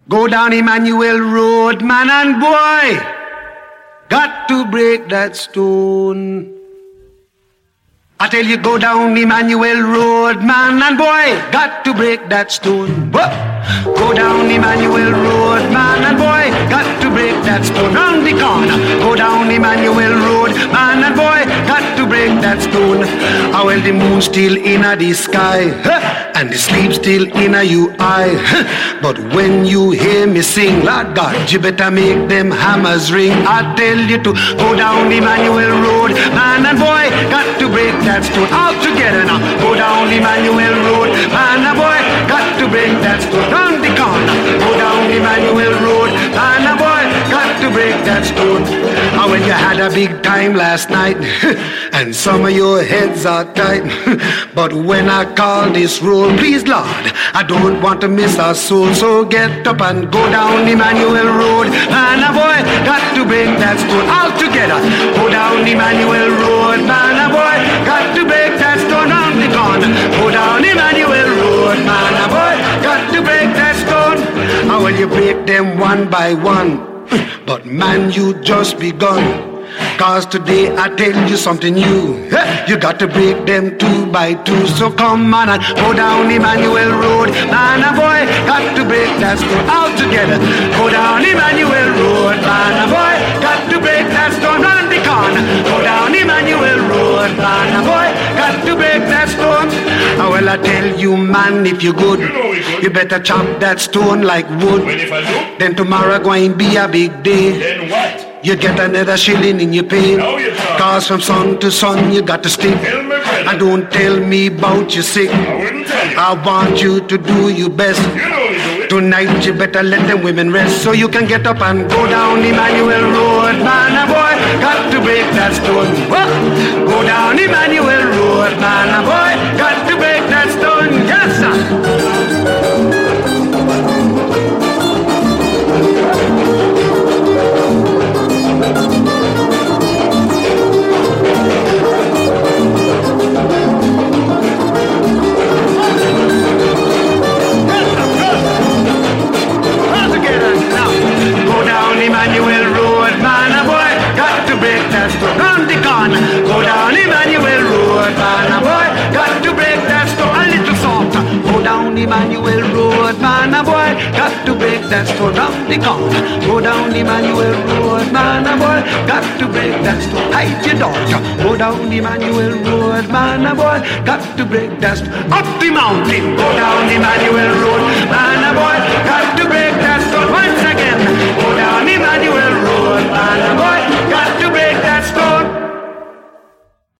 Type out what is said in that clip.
Go down Emmanuel Road, man and boy. Got to break that stone. I tell you, go down Emmanuel Road, man and boy. Got to break that stone. Whoa. Go down Emmanuel Road, man and boy. Got to break that stone. Round the corner. Go down Emmanuel Road, man and boy. Got to break that stone. Ah, well, the moon's still in the sky, and the sleep still in you eye. But when you hear me sing, Lord God, you better make them hammers ring. I tell you to go down Emmanuel Road, man and boy. Got to break that stone. All together now. Go down Emmanuel Road, man and boy. Got to break that stone. Round the corner. Go down Emmanuel Road, man and boy. Got to break that stone. Ah, when you had a big time last night, and some of your heads are tight. But when I call this roll, please Lord, I don't want to miss a soul. So get up and go down Emmanuel Road, man and boy. Got to break that stone. All together. Go down Emmanuel Road, man and boy. Got to break that stone. Round the corner. Go down Emmanuel Road, man and boy. Got to break that stone. How will you break them one by one? But man, you just begun. Cause today I tell you something new. You got to break them two by two. So come on and go down Emmanuel Road, man and boy. Got to break that stone. All together. Go down Emmanuel Road, man and boy. Got to break that stone. Round the corner. Go down Emmanuel Road, man and boy. Got to break that stone. Ah, well, I tell you, man, if you good, you better chop that stone like wood. Well, if I do, Then tomorrow going be a big day. then what? You get another shilling in your pay. Now you talk. Cause from sun to sun you got to stick. Tell me, brother. And don't tell me about your sick. I wouldn't tell you. I want you to do your best. You know you do it. Tonight you better let them women rest. So you can get up and go down Emmanuel Road, man and boy. Got to break that stone. Whoa. Go down Emmanuel Road, man and boy. Got to break that stone. Yes, sir. Emmanuel Road, man and boy, got to break that stone. Round the corner, go down Emmanuel Road, man and boy, got to break that stone. A little softer, go down Emmanuel Road, man and boy, got to break that stone. Round the corner, go down Emmanuel Road, man and boy, got to break that stone. Hide your daughter, go down Emmanuel Road, man and boy, got to break that stone. Up the mountain, go down Emmanuel Road, man and boy, got to break